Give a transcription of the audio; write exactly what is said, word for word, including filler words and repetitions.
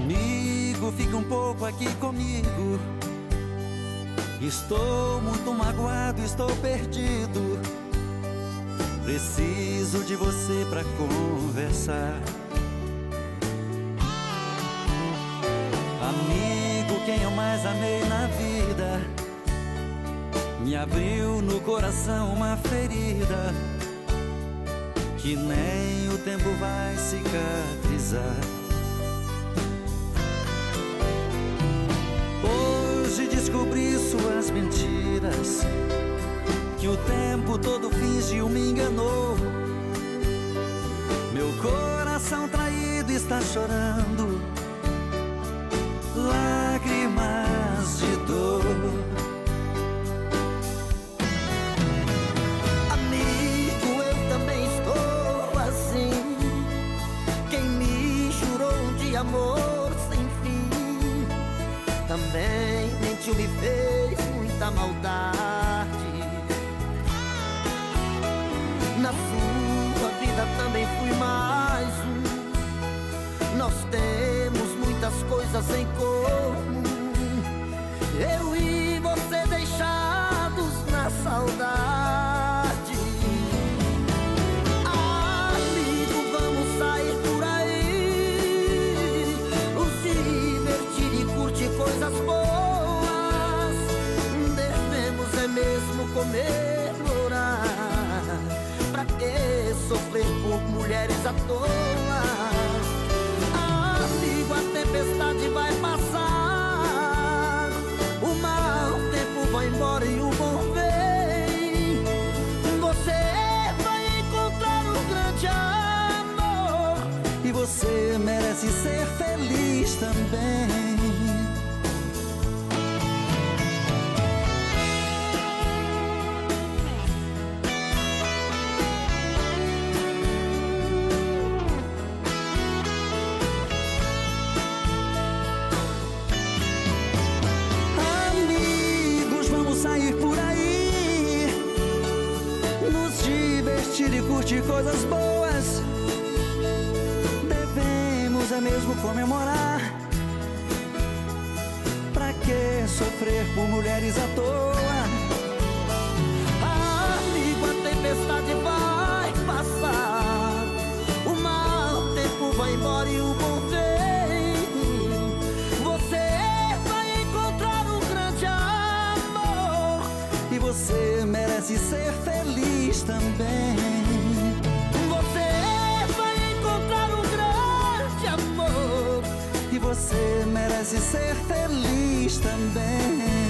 Amigo, fica um pouco aqui comigo. Estou muito magoado, estou perdido. Preciso de você pra conversar. Amigo, quem eu mais amei na vida me abriu no coração uma ferida que nem o tempo vai cicatrizar. Hoje descobri suas mentiras, que o tempo todo fingiu, me enganou. Meu coração traído está chorando lágrimas de dor. Amigo, eu também estou assim. Quem me jurou de amor sem fim também mentiu, me fez muita maldade. Na sua vida também fui mais um. Nós temos muitas coisas em comum, eu e você deixados na saudade. Amigo, vamos sair por aí, nos divertir e curtir coisas boas. Devemos é mesmo comemorar. Pra que sofrer por mulheres à toa? Amigo, a tempestade vai passar, o mau tempo vai embora e o bom vem. Você vai encontrar um grande amor E você merece ser feliz também. Sair por aí, nos divertir e curtir coisas boas. Devemos é mesmo comemorar. Pra que sofrer por mulheres à toa? Amigo, a tempestade vai passar, o mau tempo vai embora e o bom vem. Você vai encontrar um grande amor e você merece ser feliz também. Você vai encontrar um grande amor e você merece ser feliz também.